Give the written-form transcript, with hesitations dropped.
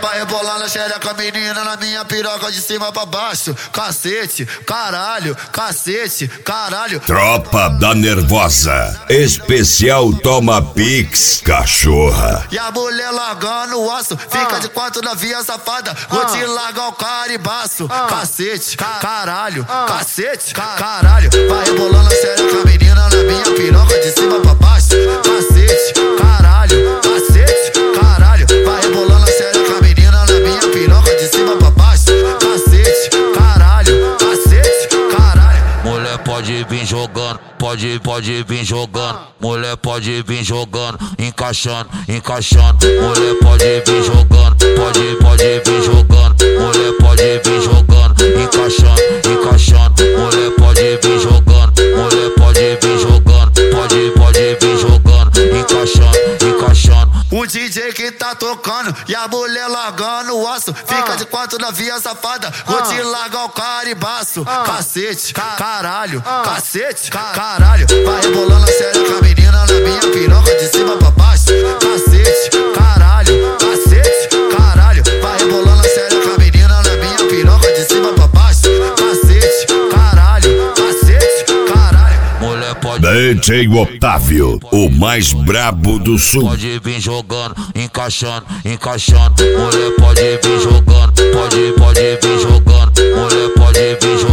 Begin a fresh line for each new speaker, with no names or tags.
vai rebolando a xereca, menina, na minha piroca de cima pra baixo. Cacete, caralho, cacete, caralho.
Tropa da Nervosa, especial Toma Pix, cachorra.
E a mulher largando o aço, fica de quatro na via safada. Vou te largar o caribaço. Cacete, caralho, cacete, caralho. Vai rebolando a xereca, menina, na minha piroca de cima pra baixo. Cacete, caralho, cacete, caralho. Vai rebolando a xereca, menina, na minha piroca de cima pra baixo. Cacete, caralho, cacete, caralho.
Mulher pode vir jogando, pode vir jogando. Mulher pode vir jogando, encaixando, encaixando. Mulher pode vir jogando, pode vir jogando. Mulher pode vir jogando, encaixando, encaixando. Mulher pode vir jogando, mulher pode vir jogando. Pode vir jogando, encaixando, encaixando.
O DJ que tá tocando e a mulher largando o aço, fica de quatro na via safada. Vou te largar o caribaço. Cacete, caralho, cacete, caralho. Vai rebolando a xereca, menina, na minha piroca de cima pra baixo. Cacete, caralho, cacete, caralho. Vai rebolando a xereca, menina, na minha piroca de cima pra baixo. Cacete, caralho, cacete, caralho.
Mulher pode
DJ Otávio, o mais brabo do sul.
Pode vir jogando, encaixando, encaixando. Mulher pode vir jogando, pode vir jogando. Mulher pode vir jogando.